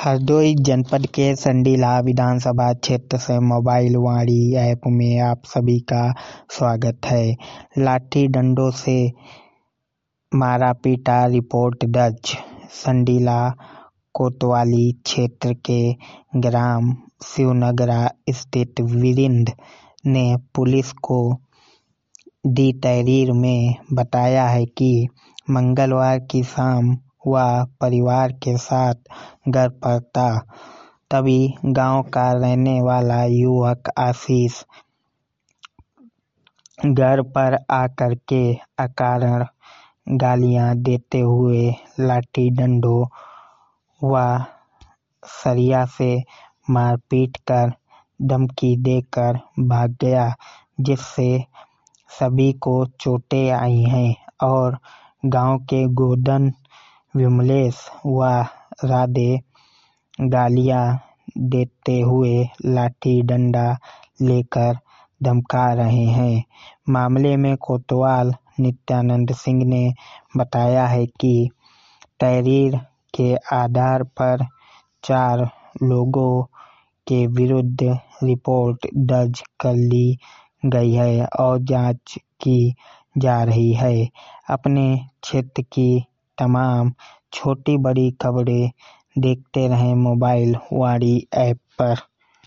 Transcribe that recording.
हरदोई जनपद के संडीला विधानसभा क्षेत्र से मोबाइल वाणी ऐप में आप सभी का स्वागत है। लाठी डंडों से मारा पीटा, रिपोर्ट दर्ज। संडीला कोतवाली क्षेत्र के ग्राम शिवनगरा स्थित वीरेंद्र ने पुलिस को दी तहरीर में बताया है कि मंगलवार की शाम वह परिवार के साथ घर पर था, तभी गांव का रहने वाला युवक आशीष घर पर आकर के अकारण गालियां देते हुए लाठी डंडों व सरिया से मारपीट कर धमकी देकर भाग गया, जिससे सभी को चोटें आई हैं और गांव के गोदन, विमलेश व राधे गालियां देते हुए लाठी डंडा लेकर धमका रहे हैं। मामले में कोतवाल नित्यानंद सिंह ने बताया है कि तहरीर के आधार पर 4 लोगों के विरुद्ध रिपोर्ट दर्ज कर ली गई है और जांच की जा रही है। अपने क्षेत्र की तमाम छोटी बड़ी खबरें देखते रहें मोबाइल वाणी ऐप पर।